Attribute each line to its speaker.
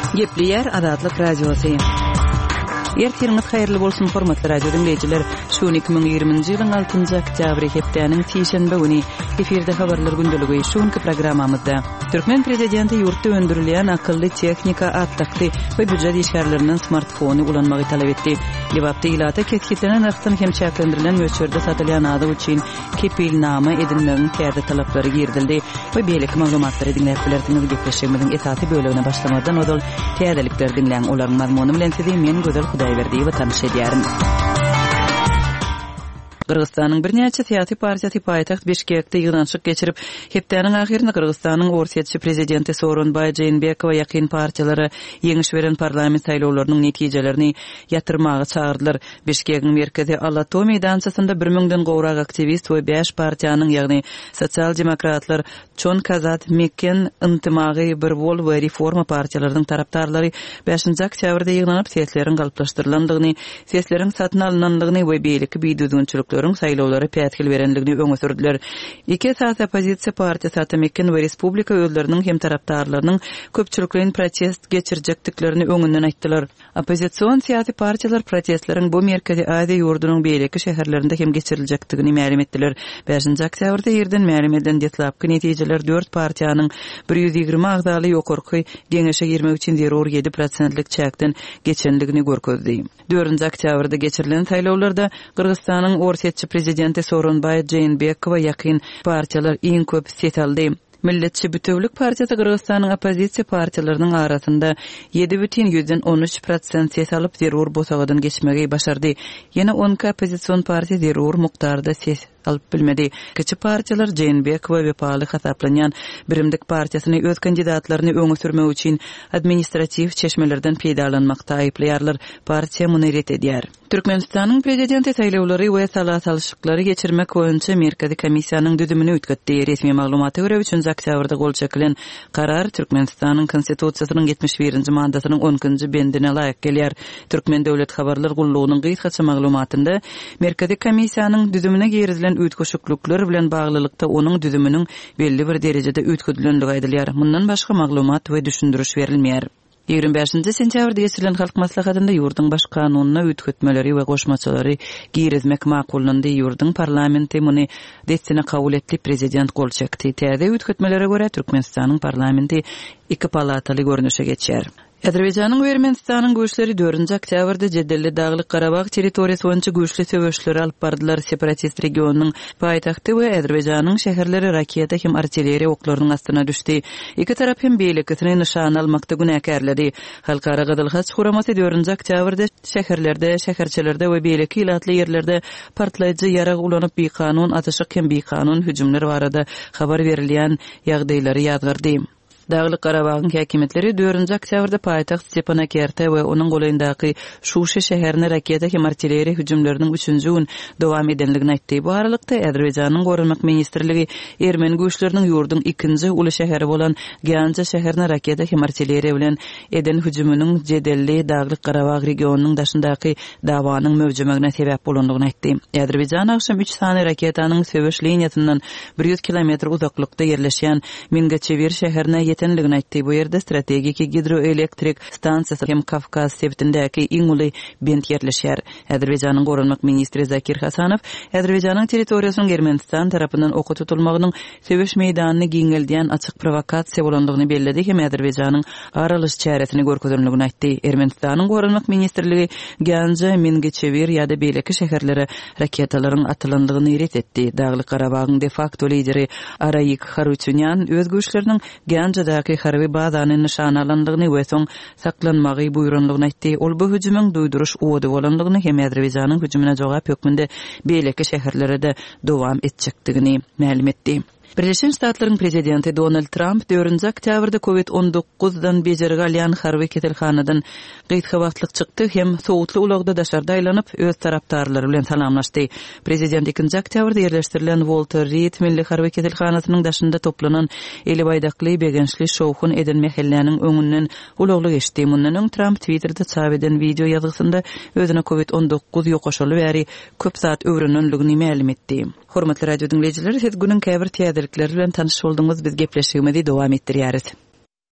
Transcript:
Speaker 1: Gepli Adatlyk Radiosu. Ertiriniz hayırlı bolsun hormatly radio dinleyijiler. Şu 2020-nji ýylyň 6-njy oktýabry hepdeniň şeýşembe güni efirde habarlar gündəligi şuňky programmamyzda Türkmen prezidenti ýurtda öndürilýän akylly tehnika atlyqly we büdjet işgärlerinden smartfony ulanmagy talap etdi. Libapda ilata ketkitlenen aqtan hem çäklendirilen möçberde satylýan ady üçin kepilnama edilmegin täze talaplary girdildi we beýleki maglumatlary dinläp bilerdiňiz gepleşmegin etaty bölügine başlamadan odol täzelikler dinleň olaryň mazmuny bilen sizi men gözel Hudaýberdi we tanış edýärim. Kırgızstanyň bir näçe syýasy partiýasy paýtaxt Bişkekde ýygnaşyk geçirip, hepdeniň ahyrynda Kırgızstanyň orsiýetçi prezidenti Soronbay Jeenbekow ýakyn partiýalary ýeňiş beren parlament saýlawlarynyň netijelerini ýatyrmagy çağırdylar. Bişkekiň merkezi Alato meýdançasynda 1000den gowrak aktivist we 5 partiýanyň, ýagny Sosial Demokratlar, Çon Kazat, Mekken, Intimagy, Bir Wol we Reforma partiýalarynyň tarapdarlary 5-nji oktýabrda ýygnanyp sesleriň galyplaşdyrylandygyny, sesleriň satyn alynandygyny we beýleki biýdüdünçilik saýlawlary pätkil berenligini öňe sürdüler. Iki siyasi opozisiýa partiýasy Mekken we Respublika öýleriniň hem tarapdarlarynyň köpçülikliň protest geçirjekdiklerini öňünden aýtdylar. Opozisiýon siyasi partiýalar protestleriň bu merkezi Aziýa ýurdunyň beýleki şäherlerinde hem geçiriljekdigini ma'lum etdiler. 5-nji oktýabrda ýerden ma'lum edilen detlapky netijeler 4 partiýanyň 120 agdaly ýokurky geňeşe 23,7%lik çäkden geçenligini görkezdi. 4-nji oktýabrda geçirilen saýlawlarda Kırgızstanyň orsiýetçi prezidenti Soronbay Jeenbekow ýakyn partiýalar iň köp ses aldy. Milletçi Bütewlik Partiýasy Kırgızstanyň opozisiýa partiýalarynyň arasynda 7,13% ses alyp zerur bosagadan geçmegi başardy. Ýene 10 opozisiýon partiýa zerur mukdarda ses alyp bilmedi. Kiçi partiýalar Jeenbekow we paly hasaplanýan Birimdik partiýasyny öz kandidatlaryny öňe sürmek üçin administrativ çeşmelerden peýdalanmakda aýplaýarlar. Partiýa muny ret edýär. Türkmenistanyň prezidenti saýlawlary we salat-alşyklary geçirmek boýunça Merkezi komissiýanyň düzümini ütketdi. Resmi maglumaty görä 3-nji oktýabrda gol çekilen karar Türkmenistanyň konstitusiýasynyň 71-nji mandatynyň 10-njy bendine laýyk gelýär. Türkmen döwlet habarlar gullugynyň gysgaça maglumatynda Merkezi komissiýanyň düzümine gerizilen ütköşüklükler bilen baglylykda onuň düzüminiň belli bir derejede ütködülenligi aýdylýar. Mundan başga maglumat we düşündürüş berilmeýär. 25-nji sentýabrda geçirilen halk maslahatynda ýurduň baş kanunyna ütkötmeleri we goşmaçylary girizmek makullandy. Ýurduň parlamenti muny destine kabul etdi. Prezident gol çekdi. Täze ütkötmelere görä Türkmenistanyň parlamenti 2 palataly görnüşe geçýär. Azerbaýjanyň we Ermenistanyň güýçleri 4-nji oktýabrda Jedelli Daglyk Garabag territoriýasy boýunça güýçli söwüşleri alyp bardylar. Separatist regionynyň paýtagty we Azerbaýjanyň şäherleri raketa hem artilleriýa oklarynyň astyna düşdi. Iki tarap hem beýlekini nişan almakda günäkärledi. Halkara Gadalhaç Huramasy 4-nji oktýabrda şäherlerde, şäherçelerde we beýleki ilatly ýerlerde partlaýjy ýarag ulanyp beýkanun atyşyk hem beýkanun hüjümleri barada habar berilýän ýagdaýlary ýazgyrdy. Daglyk Garabagyň häkimetleri 4-nji oktýabrda paýtaxt Stepanakerte we onuň golanyndaky Şuşa şäherine raketa hem artilleriýa hüjümleriniň 3-nji gün dowam edenligini aýtdy. Bu aralykda Azerbaýjanyň Gorunmak ministrligi Ermeni güýçleriniň ýurduň 2-nji uly şäheri bolan Ganja şäherine raketa hem artilleriýa bilen eden hüjüminiň Jedelli Daglyk Garabag regionunyň daşyndaky dawanyň mövjümegine sebäp bolandygyny aýtdy. Azerbaýjan akşam 3 sany raketanyň söwüş liniýasyndan 100 km uzaklykda ýerleşýän Mingaçevir şäherine tenligini aýtdy. Bu ýerde strategik hidroelektrik stansiýasy hem Kafkaz septindäki iň uly bent ýerleşýär. Azerbaýjanyň Gorunmak ministri Zakir Hasanow Azerbaýjanyň territoriýasynyň Ermenistan tarapyndan oka tutulmagynyň söwüş meýdanyny giňeldýän açyk provokasiýa bolandygyny bellidi hem Azerbaýjanyň aralyş çäresini görkezlenligini aýtdy. Ermenistanyň Gorunmak ministrligi Ganja, Mingaçevir ýa-da beýleki şäherlere raketalaryň atylandygyny ret etdi. Daglyk Garabagyň de facto lideri Arayik Harutyunyan öz güýçleriniň Ganja harby bazanyň nişan alandygyny we soň saklanmagy buýranlygyny aýtdy. Ol bu hüjümüň duýduruş owdy bolandygyny hem Azerbaýjanyň hüjümine jogap ýokmunda beýleki şäherlere de dowam etjekdigini ma'lum etdi. Birleşen Ştatlaryň prezidenti Donald Trump 4-nji oktýabrda COVID-19-dan bejerige alýan harby ketelhanadan gyýtga wagtlyk çykdy hem sowutly ulagda daşarda aýlanyp öz tarapdarlary bilen salamlaşdy. Prezident 2-nji oktýabrda ýerleşdirilen Walter Reed milli harby ketelhanasynyň daşynda toplanan 50 baýdakly begençli şowhun eden mehellläniň öňünden ulagly geçdi. Mundan öň Trump Twitterda çap eden video ýazgysynda özüne COVID-19 ýokaşaly bäri köp saat öwrenenligini ma'lum etdi. Hormatly radio dinleyijiler, siz günüň käbir täzelikleri bilen tanyş boldyňyz. Biz gepleşigimizi dowam etdirýäris.